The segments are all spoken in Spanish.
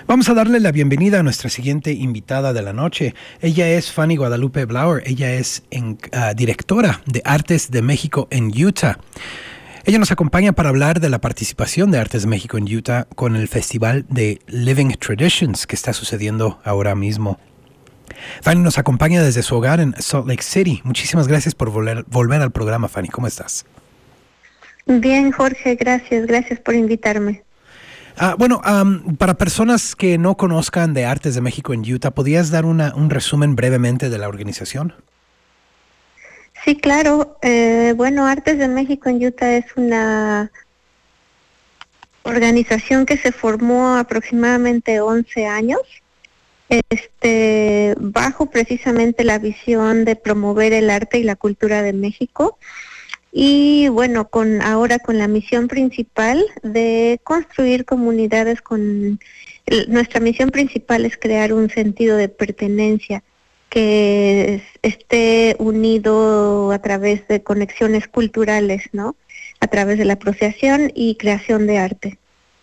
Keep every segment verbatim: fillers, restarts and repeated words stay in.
Vamos a darle la bienvenida a nuestra siguiente invitada de la noche. Ella es Fanny Guadalupe Blauer. Ella es en, uh, directora de Artes de México en Utah. Ella nos acompaña para hablar de la participación de Artes de México en Utah con el Festival de Living Traditions que está sucediendo ahora mismo. Fanny nos acompaña desde su hogar en Salt Lake City. Muchísimas gracias por volver, volver al programa, Fanny. ¿Cómo estás? Bien, Jorge, gracias. Gracias por invitarme. Uh, bueno, um, para personas que no conozcan de Artes de México en Utah, ¿podrías dar una, un resumen brevemente de la organización? Sí, claro. Eh, bueno, Artes de México en Utah es una organización que se formó aproximadamente once años, este, bajo precisamente la visión de promover el arte y la cultura de México. Y bueno, con ahora con la misión principal de construir comunidades con... El, nuestra misión principal es crear un sentido de pertenencia que esté unido a través de conexiones culturales, ¿no? A través de la apreciación y creación de arte.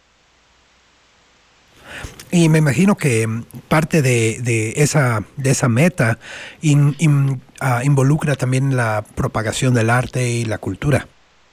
Y me imagino que parte de, de esa de esa meta in, in, uh, involucra también la propagación del arte y la cultura.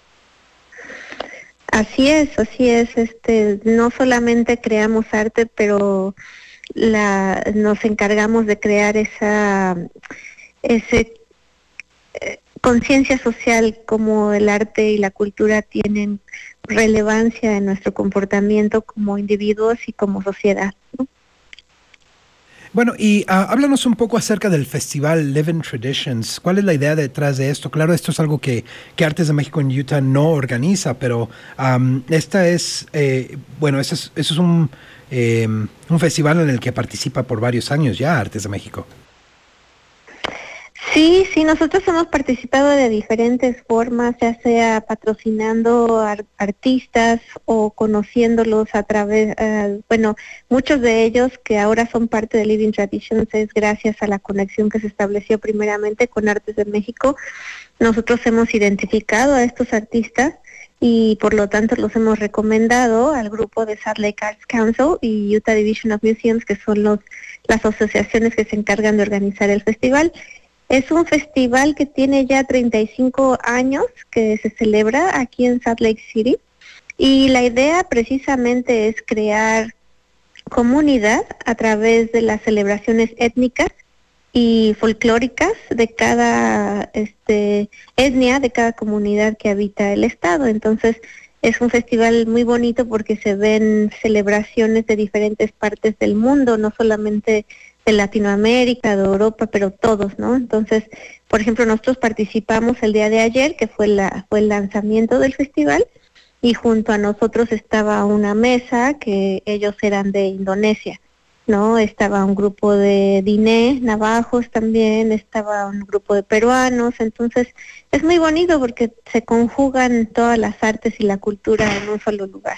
Así es, así es. Este, no solamente creamos arte, pero la nos encargamos de crear esa ese eh, conciencia social, como el arte y la cultura tienen relevancia en nuestro comportamiento como individuos y como sociedad, ¿no? Bueno, y uh, háblanos un poco acerca del festival Living Traditions. ¿Cuál es la idea detrás de esto? Claro, esto es algo que, que Artes de México en Utah no organiza, pero um, esta es, eh, bueno, eso es, eso es un, eh, un festival en el que participa por varios años ya Artes de México. Sí, sí, nosotros hemos participado de diferentes formas, ya sea patrocinando ar- artistas o conociéndolos a través, uh, bueno, muchos de ellos que ahora son parte de Living Traditions es gracias a la conexión que se estableció primeramente con Artes de México. Nosotros hemos identificado a estos artistas y por lo tanto los hemos recomendado al grupo de Salt Lake Arts Council y Utah Division of Museums, que son los las asociaciones que se encargan de organizar el festival. Es un festival que tiene ya treinta y cinco años que se celebra aquí en Salt Lake City y la idea precisamente es crear comunidad a través de las celebraciones étnicas y folclóricas de cada este, etnia, de cada comunidad que habita el estado. Entonces es un festival muy bonito porque se ven celebraciones de diferentes partes del mundo, no solamente de Latinoamérica, de Europa, pero todos, ¿no? Entonces, por ejemplo, nosotros participamos el día de ayer, que fue la fue el lanzamiento del festival, y junto a nosotros estaba una mesa que ellos eran de Indonesia, ¿no? Estaba un grupo de diné, navajos también, estaba un grupo de peruanos. Entonces es muy bonito porque se conjugan todas las artes y la cultura en un solo lugar.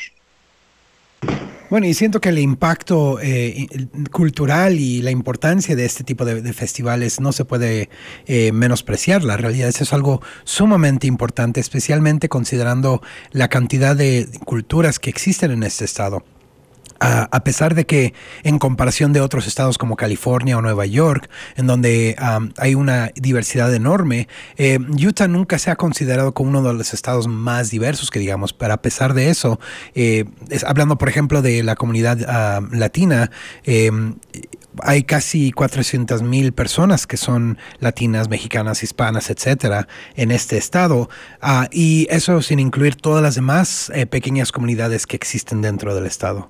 Bueno, y siento que el impacto eh, cultural y la importancia de este tipo de, de festivales no se puede eh, menospreciar. La realidad es, es algo sumamente importante, especialmente considerando la cantidad de culturas que existen en este estado. Uh, a pesar de que en comparación de otros estados como California o Nueva York, en donde um, hay una diversidad enorme, eh, Utah nunca se ha considerado como uno de los estados más diversos, que digamos, pero a pesar de eso, eh, es, hablando por ejemplo de la comunidad uh, latina, eh, hay casi cuatrocientas mil personas que son latinas, mexicanas, hispanas, etcétera, en este estado, uh, y eso sin incluir todas las demás eh, pequeñas comunidades que existen dentro del estado.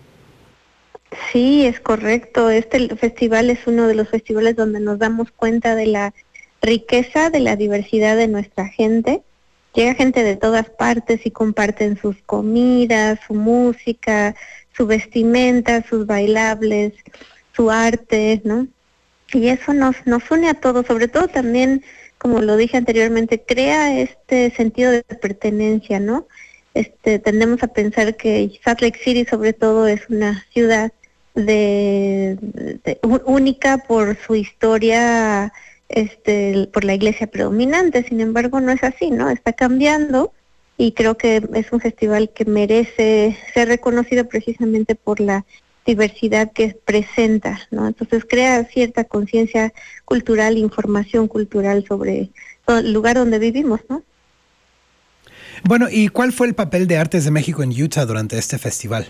Sí, es correcto. Este festival es uno de los festivales donde nos damos cuenta de la riqueza, de la diversidad de nuestra gente. Llega gente de todas partes y comparten sus comidas, su música, su vestimenta, sus bailables, su arte, ¿no? Y eso nos, nos une a todos, sobre todo también, como lo dije anteriormente, crea este sentido de pertenencia, ¿no? Este, tendemos a pensar que Salt Lake City sobre todo es una ciudad de, de, de única por su historia, este, por la iglesia predominante. Sin embargo, no es así, ¿no? Está cambiando y creo que es un festival que merece ser reconocido precisamente por la diversidad que presenta, ¿no? Entonces crea cierta conciencia cultural, información cultural sobre el lugar donde vivimos, ¿no? Bueno, ¿y cuál fue el papel de Artes de México en Utah durante este festival?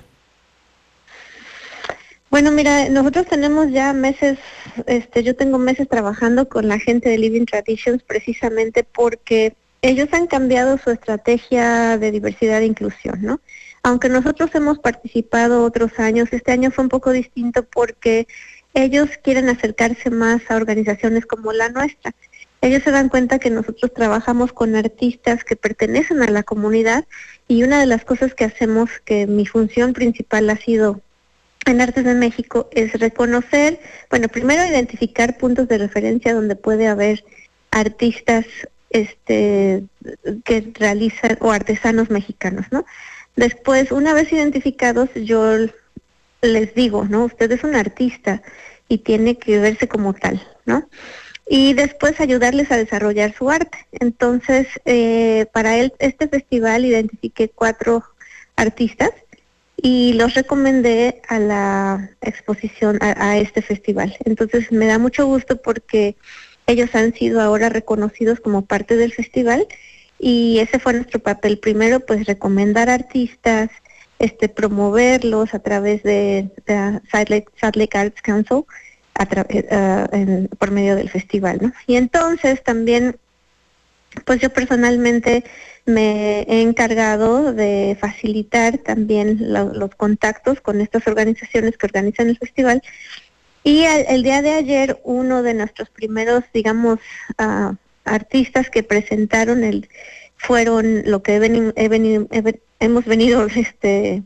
Bueno, mira, nosotros tenemos ya meses, este, yo tengo meses trabajando con la gente de Living Traditions precisamente porque ellos han cambiado su estrategia de diversidad e inclusión, ¿no? Aunque nosotros hemos participado otros años, este año fue un poco distinto porque ellos quieren acercarse más a organizaciones como la nuestra. Ellos se dan cuenta que nosotros trabajamos con artistas que pertenecen a la comunidad y una de las cosas que hacemos, que mi función principal ha sido en Artes de México, es reconocer, bueno, primero identificar puntos de referencia donde puede haber artistas este que realizan, o artesanos mexicanos, ¿no? Después, una vez identificados, yo les digo, ¿no? Usted es un artista y tiene que verse como tal, ¿no? Y después ayudarles a desarrollar su arte. Entonces, eh, para él, este festival identifiqué cuatro artistas y los recomendé a la exposición, a, a este festival. Entonces me da mucho gusto porque ellos han sido ahora reconocidos como parte del festival y ese fue nuestro papel. Primero, pues recomendar artistas, este promoverlos a través de, de Salt Lake, Salt Lake Arts Council a tra uh, en, por medio del festival, ¿no? Y entonces también, pues yo personalmente me he encargado de facilitar también lo, los contactos con estas organizaciones que organizan el festival. Y el, el día de ayer, uno de nuestros primeros, digamos, uh, artistas que presentaron el fueron lo que he veni he veni he, hemos venido este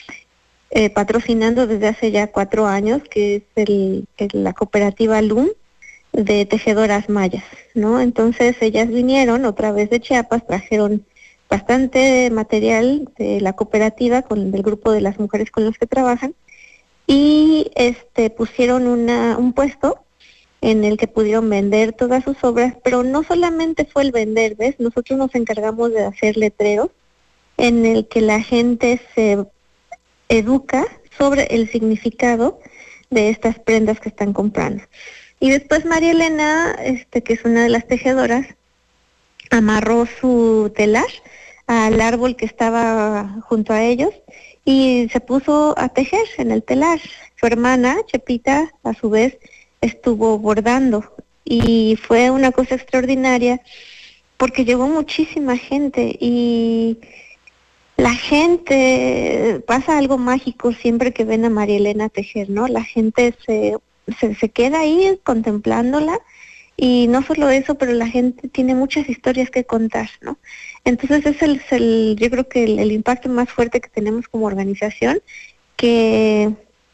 eh, patrocinando desde hace ya cuatro años, que es el, el, la cooperativa L U M de tejedoras mayas, ¿no? Entonces ellas vinieron otra vez de Chiapas, trajeron bastante material de la cooperativa con del grupo de las mujeres con los que trabajan y este pusieron una un puesto en el que pudieron vender todas sus obras, pero no solamente fue el vender, ¿ves? Nosotros nos encargamos de hacer letreros en el que la gente se educa sobre el significado de estas prendas que están comprando. Y después María Elena, este que es una de las tejedoras, amarró su telar al árbol que estaba junto a ellos y se puso a tejer en el telar. Su hermana, Chepita, a su vez, estuvo bordando y fue una cosa extraordinaria porque llegó muchísima gente y la gente, pasa algo mágico siempre que ven a María Elena tejer, ¿no? La gente se, se, se queda ahí contemplándola. Y no solo eso, pero la gente tiene muchas historias que contar, ¿no? Entonces ese es el, yo creo que el, el impacto más fuerte que tenemos como organización, que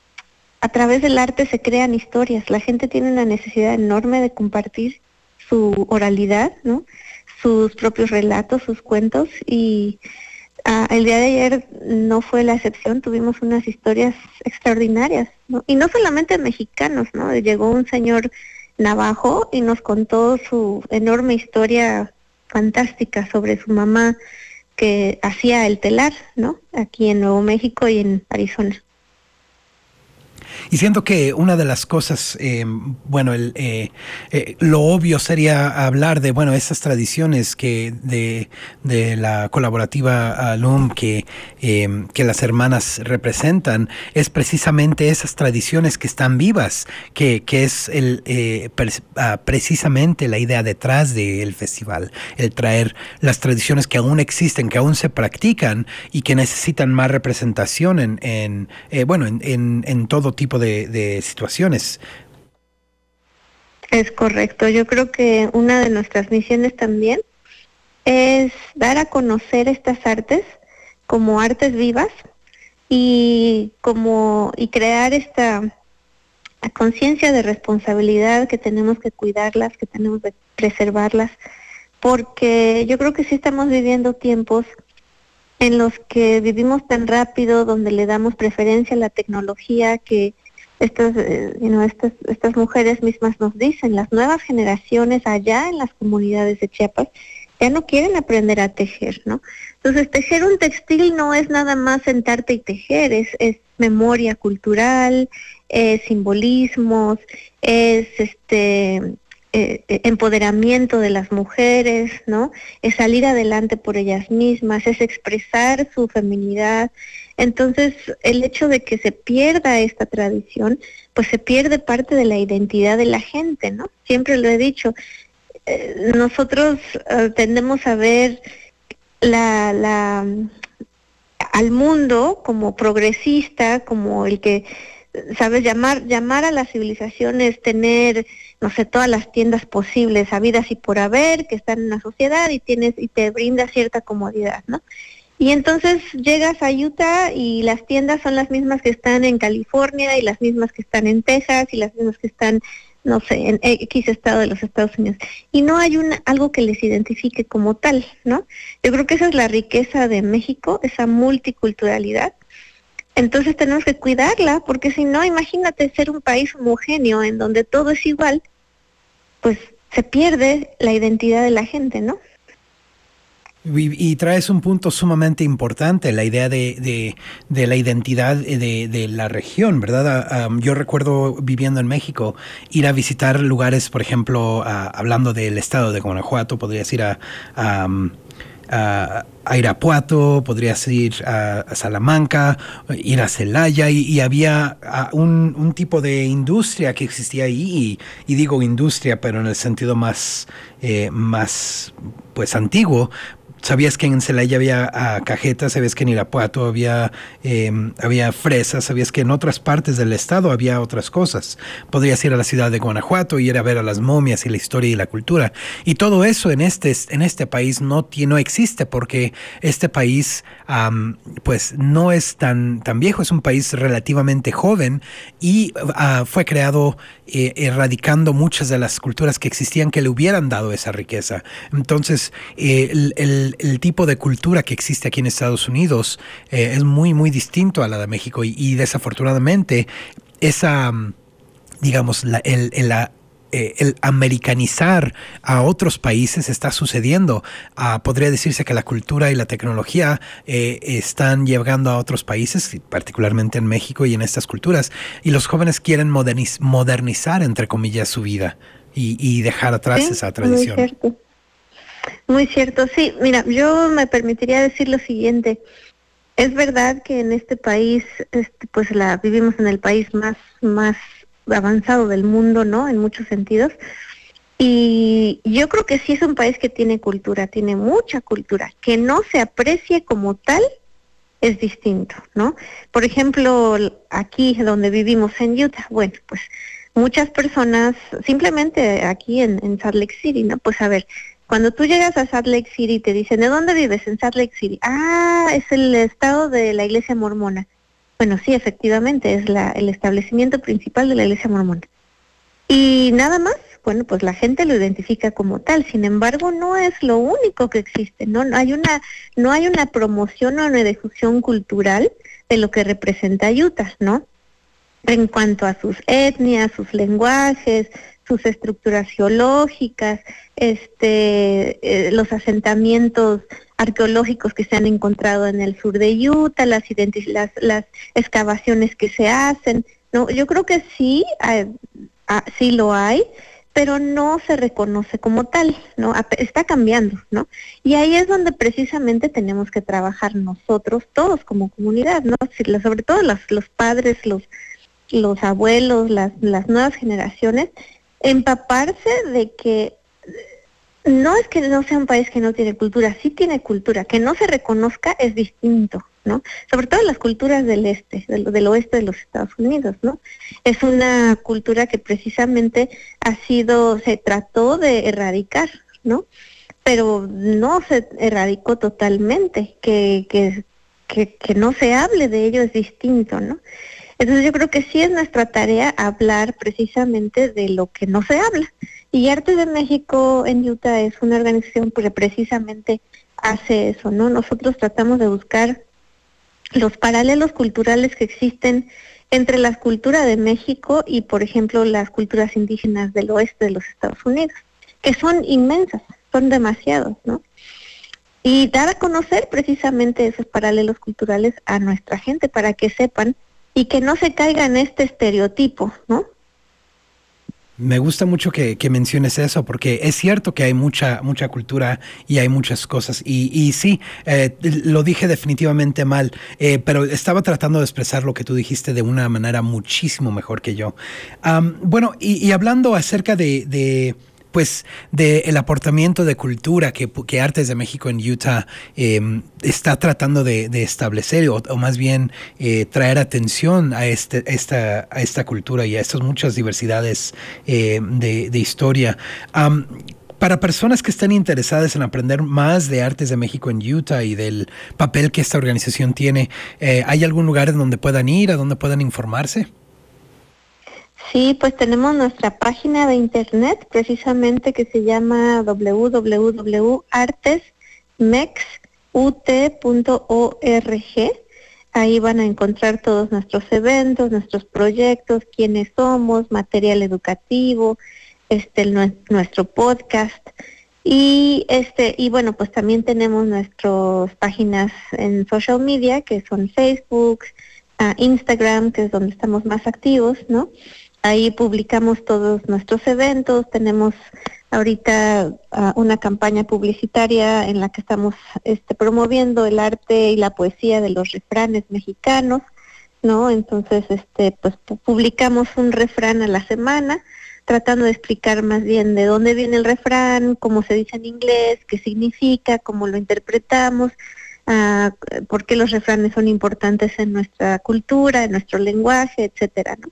a través del arte se crean historias. La gente tiene una necesidad enorme de compartir su oralidad, ¿no? Sus propios relatos, sus cuentos, y uh, el día de ayer no fue la excepción. Tuvimos unas historias extraordinarias, ¿no? Y no solamente mexicanos, ¿no? Llegó un señor navajo y nos contó su enorme historia fantástica sobre su mamá que hacía el telar, ¿no? Aquí en Nuevo México y en Arizona. Y siento que una de las cosas, eh, bueno, el, eh, eh, lo obvio sería hablar de, bueno, esas tradiciones que de, de la colaborativa L U M que, eh, que las hermanas representan, es precisamente esas tradiciones que están vivas, que, que es el, eh, pres, ah, precisamente la idea detrás del festival, el traer las tradiciones que aún existen, que aún se practican y que necesitan más representación en, en eh, bueno, en, en, en todo tipo De, de situaciones. Es correcto. Yo creo que una de nuestras misiones también es dar a conocer estas artes como artes vivas y como y crear esta conciencia de responsabilidad, que tenemos que cuidarlas, que tenemos que preservarlas, porque yo creo que sí estamos viviendo tiempos en los que vivimos tan rápido, donde le damos preferencia a la tecnología, que Estas, eh, you know, estas, estas mujeres mismas nos dicen, las nuevas generaciones allá en las comunidades de Chiapas ya no quieren aprender a tejer, ¿no? Entonces, tejer un textil no es nada más sentarte y tejer, es, es memoria cultural, es simbolismos, es este eh, empoderamiento de las mujeres, ¿no? Es salir adelante por ellas mismas, es expresar su feminidad. Entonces, el hecho de que se pierda esta tradición, pues se pierde parte de la identidad de la gente, ¿no? Siempre lo he dicho, eh, nosotros eh, tendemos a ver la, la, al mundo como progresista, como el que, ¿sabes? Llamar, llamar a la civilización es tener, no sé, todas las tiendas posibles, habidas y por haber, que están en la sociedad y tienes y te brinda cierta comodidad, ¿no? Y entonces llegas a Utah y las tiendas son las mismas que están en California y las mismas que están en Texas y las mismas que están, no sé, en X estado de los Estados Unidos. Y no hay una, algo que les identifique como tal, ¿no? Yo creo que esa es la riqueza de México, esa multiculturalidad. Entonces tenemos que cuidarla, porque si no, imagínate ser un país homogéneo en donde todo es igual, pues se pierde la identidad de la gente, ¿no? Y, y traes un punto sumamente importante, la idea de, de, de la identidad de, de la región, ¿verdad? Um, yo recuerdo viviendo en México, ir a visitar lugares, por ejemplo, uh, hablando del estado de Guanajuato, podrías ir a... Um, a, a Irapuato, podrías ir a, a Salamanca, ir a Celaya, y, y había a, un, un tipo de industria que existía ahí, y, y digo industria, pero en el sentido más, eh, más pues antiguo. Sabías que en Celaya había uh, cajetas, sabías que en Irapuato había, eh, había fresas, sabías que en otras partes del estado había otras cosas. Podrías ir a la ciudad de Guanajuato y ir a ver a las momias y la historia y la cultura. Y todo eso en este, en este país no, no existe, porque este país um, pues no es tan, tan viejo, es un país relativamente joven y uh, fue creado eh, erradicando muchas de las culturas que existían que le hubieran dado esa riqueza. Entonces, eh, el, el El tipo de cultura que existe aquí en Estados Unidos eh, es muy, muy distinto a la de México, y, y desafortunadamente esa, digamos, la, el, el, la, eh, el americanizar a otros países está sucediendo. Uh, podría decirse que la cultura y la tecnología eh, están llegando a otros países, particularmente en México y en estas culturas, y los jóvenes quieren moderniz- modernizar, entre comillas, su vida y, y dejar atrás sí, esa tradición. Muy cierto. Muy cierto, sí. Mira, yo me permitiría decir lo siguiente. Es verdad que en este país, este, pues la vivimos en el país más más avanzado del mundo, ¿no? En muchos sentidos. Y yo creo que sí es un país que tiene cultura, tiene mucha cultura. Que no se aprecie como tal es distinto, ¿no? Por ejemplo, aquí donde vivimos en Utah, bueno, pues muchas personas, simplemente aquí en, en Salt Lake City, ¿no? Pues a ver, cuando tú llegas a Salt Lake City te dicen, ¿de dónde vives? En Salt Lake City. Ah, es el estado de la iglesia mormona. Bueno, sí, efectivamente, es la, el establecimiento principal de la iglesia mormona. Y nada más, bueno, pues la gente lo identifica como tal. Sin embargo, no es lo único que existe, ¿no? No hay una, no hay una promoción o una difusión cultural de lo que representa Utah, ¿no? En cuanto a sus etnias, sus lenguajes, sus estructuras geológicas, este, eh, los asentamientos arqueológicos que se han encontrado en el sur de Utah, las, identi- las, las excavaciones que se hacen, ¿no? Yo creo que sí, eh, ah, sí lo hay, pero no se reconoce como tal, ¿no? Está cambiando, ¿no? Y ahí es donde precisamente tenemos que trabajar nosotros, todos como comunidad, ¿no? Sobre todo los, los padres, los, los abuelos, las, las nuevas generaciones, empaparse de que no es que no sea un país que no tiene cultura, sí tiene cultura, que no se reconozca es distinto, ¿no? Sobre todo las culturas del este, del, del oeste de los Estados Unidos, ¿no? Es una cultura que precisamente ha sido, se trató de erradicar, ¿no? Pero no se erradicó totalmente, que, que, que, que no se hable de ello es distinto, ¿no? Entonces yo creo que sí es nuestra tarea hablar precisamente de lo que no se habla. Y Arte de México en Utah es una organización que precisamente hace eso, ¿no? Nosotros tratamos de buscar los paralelos culturales que existen entre la cultura de México y, por ejemplo, las culturas indígenas del oeste de los Estados Unidos, que son inmensas, son demasiados, ¿no? Y dar a conocer precisamente esos paralelos culturales a nuestra gente para que sepan y que no se caiga en este estereotipo, ¿no? Me gusta mucho que, que menciones eso, porque es cierto que hay mucha mucha cultura y hay muchas cosas. Y, y sí, eh, lo dije definitivamente mal, eh, pero estaba tratando de expresar lo que tú dijiste de una manera muchísimo mejor que yo. Um, bueno, y, y hablando acerca de... de pues de el aportamiento de cultura que, que Artes de México en Utah eh, está tratando de, de establecer o, o más bien eh, traer atención a, este, esta, a esta cultura y a estas muchas diversidades eh, de, de historia. Um, Para personas que estén interesadas en aprender más de Artes de México en Utah y del papel que esta organización tiene, eh, ¿hay algún lugar en donde puedan ir, a donde puedan informarse? Sí, pues tenemos nuestra página de internet precisamente que se llama w w w punto artes mex u t punto org. Ahí van a encontrar todos nuestros eventos, nuestros proyectos, quiénes somos, material educativo, este el, nuestro podcast y este y bueno, pues también tenemos nuestras páginas en social media que son Facebook, uh, Instagram, que es donde estamos más activos, ¿no? Ahí publicamos todos nuestros eventos, tenemos ahorita uh, una campaña publicitaria en la que estamos este, promoviendo el arte y la poesía de los refranes mexicanos, ¿no? Entonces, este, pues publicamos un refrán a la semana, tratando de explicar más bien de dónde viene el refrán, cómo se dice en inglés, qué significa, cómo lo interpretamos, uh, por qué los refranes son importantes en nuestra cultura, en nuestro lenguaje, etcétera, ¿no?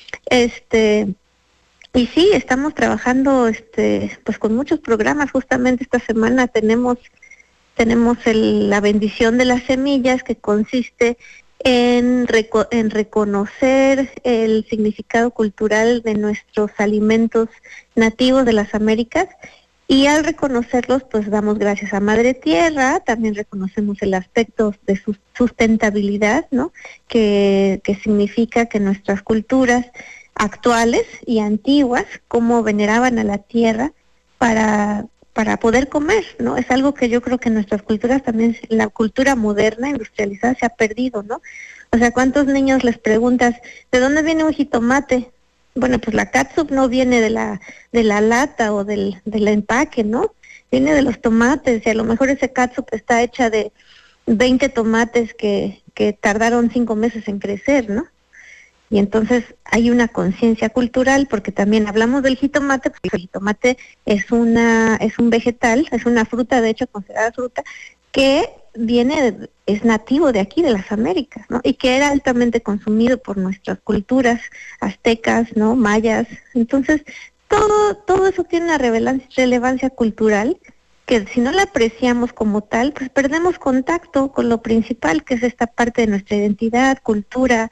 Este, y sí, estamos trabajando este pues con muchos programas. Justamente esta semana tenemos tenemos el, la bendición de las semillas, que consiste en, reco- en reconocer el significado cultural de nuestros alimentos nativos de las Américas, y al reconocerlos pues damos gracias a Madre Tierra. También reconocemos el aspecto de su sustentabilidad, ¿no? Que, que significa que nuestras culturas actuales y antiguas, como veneraban a la tierra para, para poder comer, ¿no? Es algo que yo creo que en nuestras culturas también, la cultura moderna, industrializada, se ha perdido, ¿no? O sea, ¿cuántos niños les preguntas, ¿de dónde viene un jitomate? Bueno, pues la catsup no viene de la de la lata o del, del empaque, ¿no? Viene de los tomates, y a lo mejor ese catsup está hecha de veinte tomates que, que tardaron cinco meses en crecer, ¿no? Y entonces hay una conciencia cultural, porque también hablamos del jitomate, porque el jitomate es una es un vegetal, es una fruta, de hecho considerada fruta, que viene, es nativo de aquí, de las Américas, ¿no? Y que era altamente consumido por nuestras culturas aztecas, ¿no? Mayas. Entonces, todo todo eso tiene una relevancia, relevancia cultural, que si no la apreciamos como tal, pues perdemos contacto con lo principal, que es esta parte de nuestra identidad, cultura,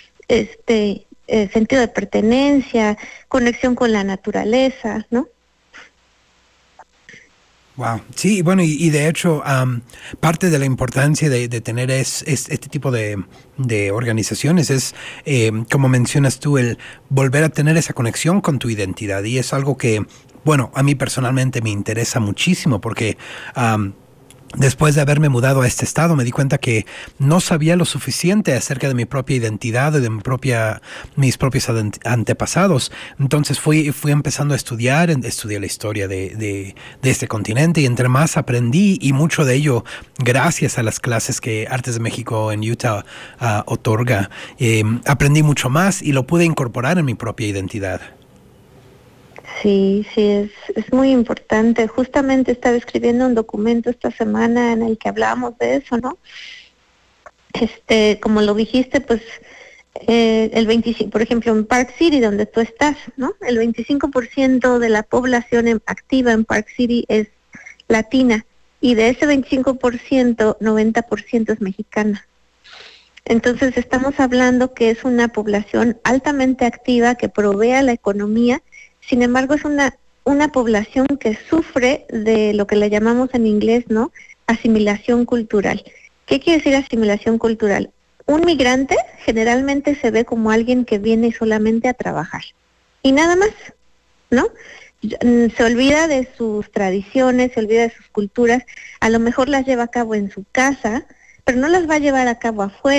este eh, sentido de pertenencia, conexión con la naturaleza, ¿no? Wow, sí, bueno, y, y de hecho, um, parte de la importancia de, de tener es, es este tipo de, de organizaciones es, eh, como mencionas tú, el volver a tener esa conexión con tu identidad, y es algo que, bueno, a mí personalmente me interesa muchísimo, porque um, después de haberme mudado a este estado, me di cuenta que no sabía lo suficiente acerca de mi propia identidad y de mi propia, mis propios antepasados. Entonces fui, fui empezando a estudiar, estudié la historia de, de, de este continente, y entre más aprendí, y mucho de ello gracias a las clases que Artes de México en Utah uh, otorga, eh, aprendí mucho más y lo pude incorporar en mi propia identidad. Sí, sí, es, es muy importante. Justamente estaba escribiendo un documento esta semana en el que hablábamos de eso, ¿no? Este, como lo dijiste, pues, eh, el veinticinco, por ejemplo, en Park City, donde tú estás, ¿no? El veinticinco por ciento de la población en, activa en Park City es latina, y de ese veinticinco por ciento, noventa por ciento es mexicana. Entonces estamos hablando que es una población altamente activa que provee a la economía. Sin embargo, es una una población que sufre de lo que le llamamos en inglés, ¿no? Asimilación cultural. ¿Qué quiere decir asimilación cultural? Un migrante generalmente se ve como alguien que viene solamente a trabajar y nada más, ¿no? Se olvida de sus tradiciones, se olvida de sus culturas, a lo mejor las lleva a cabo en su casa, pero no las va a llevar a cabo afuera,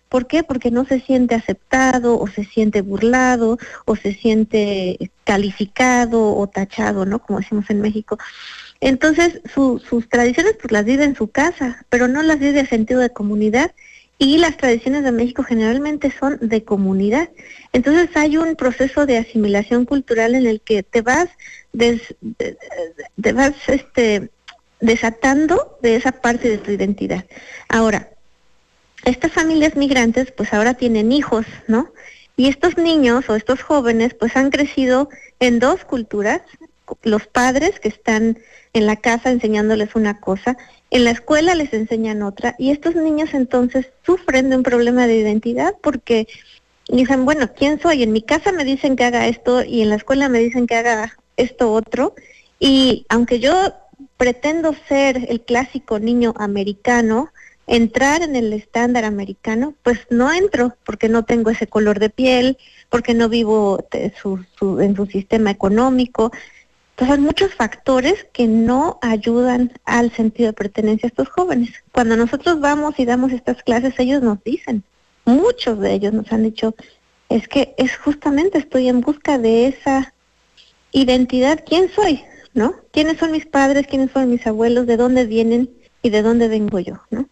¿Por qué? Porque no se siente aceptado o se siente burlado o se siente calificado o tachado, ¿no? Como decimos en México. Entonces, su, sus tradiciones pues las vive en su casa, pero no las vive a sentido de comunidad, y las tradiciones de México generalmente son de comunidad. Entonces hay un proceso de asimilación cultural en el que te vas des, te vas este desatando de esa parte de tu identidad. Ahora, estas familias migrantes pues ahora tienen hijos, ¿no? Y estos niños o estos jóvenes pues han crecido en dos culturas, los padres que están en la casa enseñándoles una cosa, en la escuela les enseñan otra, y estos niños entonces sufren de un problema de identidad porque dicen, bueno, ¿quién soy? En mi casa me dicen que haga esto y en la escuela me dicen que haga esto otro, y aunque yo pretendo ser el clásico niño americano, entrar en el estándar americano, pues no entro porque no tengo ese color de piel, porque no vivo de su, su, en su sistema económico. Entonces, muchos factores que no ayudan al sentido de pertenencia a estos jóvenes. Cuando nosotros vamos y damos estas clases, ellos nos dicen, muchos de ellos nos han dicho, es que es justamente estoy en busca de esa identidad, ¿quién soy? ¿No? ¿Quiénes son mis padres? ¿Quiénes son mis abuelos? ¿De dónde vienen? ¿Y de dónde vengo yo? ¿No?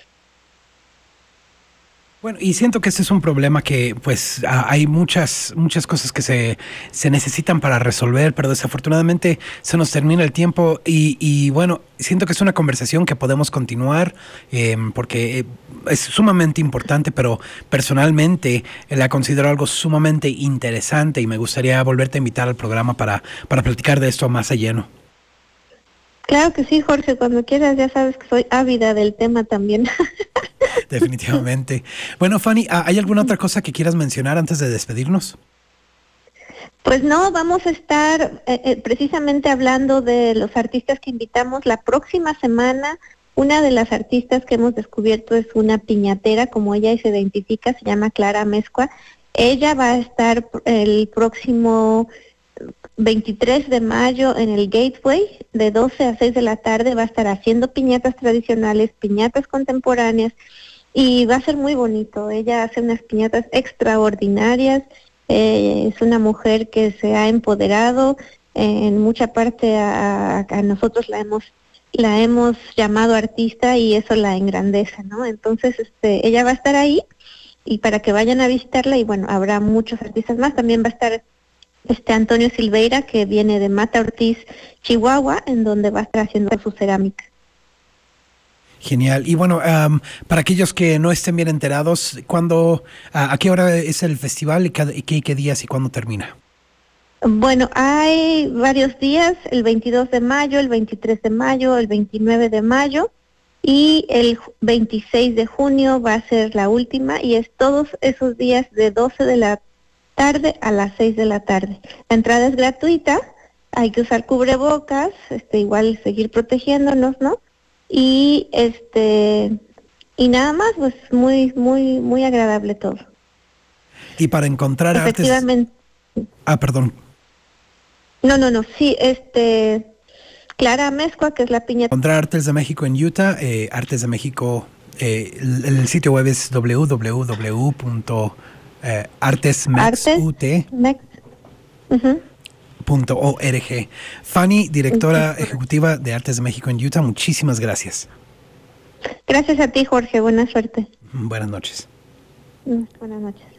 Bueno, y siento que ese es un problema que pues hay muchas muchas cosas que se, se necesitan para resolver, pero desafortunadamente se nos termina el tiempo y, y bueno, siento que es una conversación que podemos continuar eh, porque es sumamente importante, pero personalmente la considero algo sumamente interesante y me gustaría volverte a invitar al programa para, para platicar de esto más a lleno. Claro que sí, Jorge, cuando quieras, ya sabes que soy ávida del tema también. Definitivamente. Bueno, Fanny, ¿hay alguna otra cosa que quieras mencionar antes de despedirnos? Pues no, vamos a estar eh, eh, precisamente hablando de los artistas que invitamos la próxima semana. Una de las artistas que hemos descubierto es una piñatera, como ella se identifica, se llama Clara Amezcua. Ella va a estar el próximo veintitrés de mayo en el Gateway, de doce a seis de la tarde, va a estar haciendo piñatas tradicionales, piñatas contemporáneas, y va a ser muy bonito. Ella hace unas piñatas extraordinarias, eh, es una mujer que se ha empoderado, eh, en mucha parte a, a nosotros la hemos la hemos llamado artista y eso la engrandece, ¿no? Entonces, este, ella va a estar ahí y para que vayan a visitarla, y bueno, habrá muchos artistas más. También va a estar este Antonio Silveira, que viene de Mata Ortiz, Chihuahua, en donde va a estar haciendo su cerámica. Genial. Y bueno, um, para aquellos que no estén bien enterados, ¿cuándo, a, a qué hora es el festival y qué, qué, qué días y cuándo termina? Bueno, hay varios días, el veintidós de mayo, el veintitrés de mayo, el veintinueve de mayo y el veintiséis de junio va a ser la última, y es todos esos días de doce de la tarde a las seis de la tarde. La entrada es gratuita, hay que usar cubrebocas, este igual seguir protegiéndonos, ¿no? Y este y nada más, pues muy muy muy agradable todo. Y para encontrar Efectivamente. artes... Ah, perdón. No, no, no, sí, este Clara Amezcua, que es la piñata. Encontrar Artes de México en Utah, eh, Artes de México, eh, el, el sitio web es doble u doble u doble u punto artesmex punto org. Fanny, directora ejecutiva de Artes de México en Utah, muchísimas gracias. Gracias a ti, Jorge, buena suerte. Buenas noches. Buenas noches.